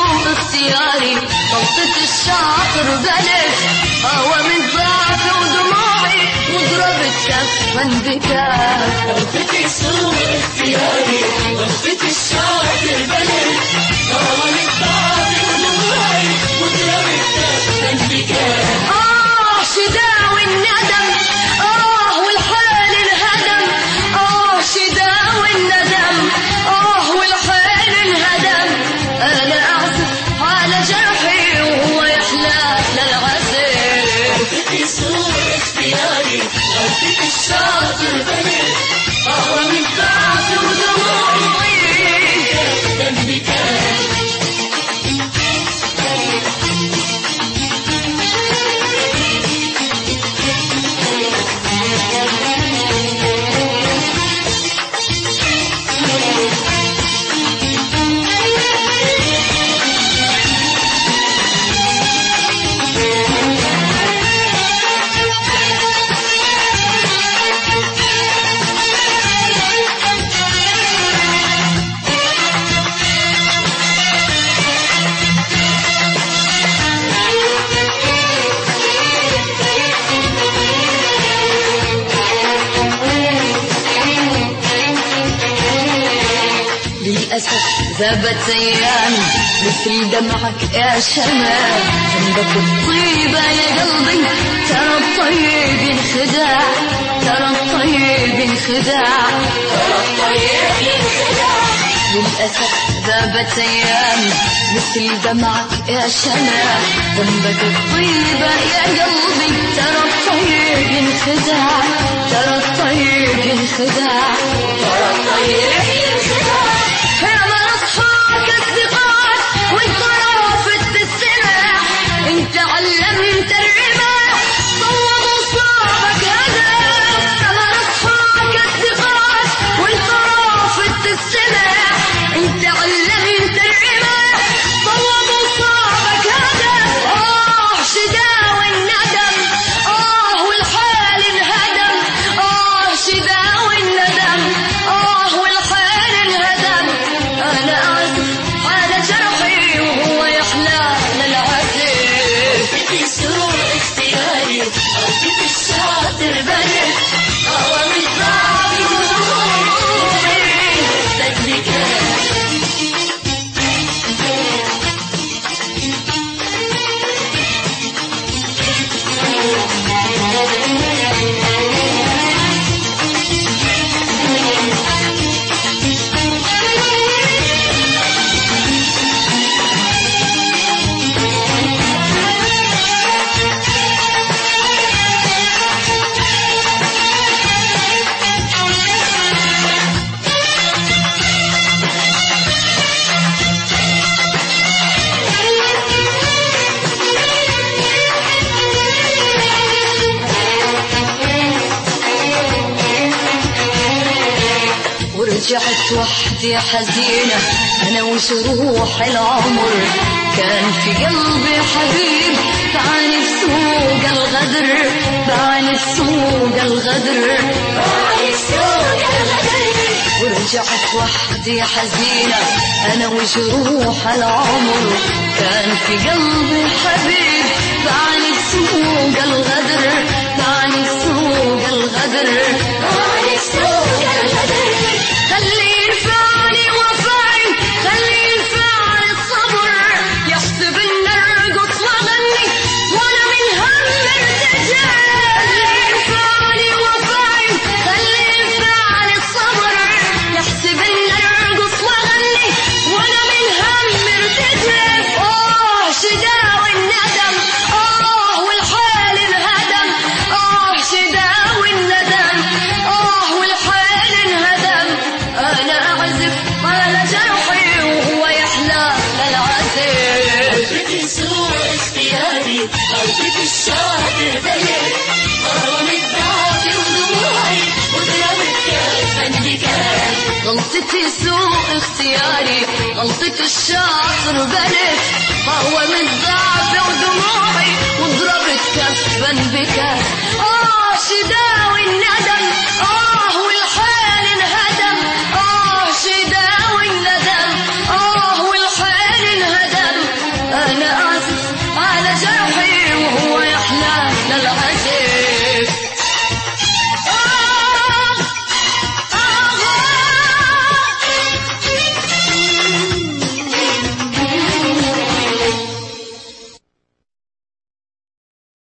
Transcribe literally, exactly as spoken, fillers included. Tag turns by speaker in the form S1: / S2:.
S1: سوء اختياري، غلطة الشاطر بلد هوى من ضعف ودموعي وضربت كفا بكاف.
S2: غلطتي سوء اختياري، غلطة الشاطر بلد هوى من ضعف ودموعي وضربت كفا بكاف.
S1: آه شداوي الندم، آه والحال انهدم، آه شداوي الندم، آه والحال انهدم. أنا أعزف على جرحي وهو يحلى للعزف.
S2: غلطتي سوء اختياري، غلطة الشاطر بلد هوى من ضعف ودموعي كفا بكاف.
S1: للأسف ذابت أيامي مثل دمعك يا شمال، جنبك الطيبة يا قلبي ترى الطيب انخداع، ترى الطيب انخداع،
S2: ترى الطيب انخداع.
S1: للأسف ذابت أيامي مثل دمعك يا شمال، جنبك الطيبة يا قلبي ترى الطيب انخداع، ترى الطيب انخداع،
S2: ترى الطيب انخداع.
S1: يا من أصحاك الثقات وانت رافضت السلاح، انت علمت الرماح صوب وصابك هدف. يا من أصحاك الثقات وانت رافضت السلاح، انت علمت الرماح صوب وصابك هدف. آه شداوي الندم، آه والحال انهدم، آه شداوي الندم، آه والحال انهدم. أنا أعزف على جرحي وهو يحلى للعزف.
S2: غلطتي سوء اختياري، غلطة الشاطر بلد هوى من ضعف ودموعي كفا بكاف.
S1: ورجعت وحدي حزينة أنا وجروح العمر، كان في قلبي حبيب بعاني في سوق الغدر، بعاني في سوق الغدر،
S2: بعاني في سوق الغدر.
S1: ورجعت وحدي حزينة أنا وجروح العمر، كان في قلبي حبيب بعاني في سوق الغدر، بعاني في سوق الغدر،
S2: بعاني في سوق الغدر.
S1: خلي ينفعني وفاي، خلي ينفعني الصبر، يحسب ان ارقص واغني وانا من هم ارتجال. خلي ينفعني وفاي، خلي ينفعني الصبر، يحسب ان ارقص واغني وانا من هم ارتجال. اه شداوي الندم، اه والحال انهدم، اه شداوي الندم، اه والحال انهدم. أنا أعزف على جرحي وهو يحلى للعزف.
S2: غلطتي سوء اختياري، غلطة الشاطر بلد هوى من ضعف ودموعي وضربت كفا بكاف.
S1: غلطتي سوء اختياري، غلطة الشاطر بلد هو من ضعف ودموعي وضربت كفا بكاف. آه شداوي الناس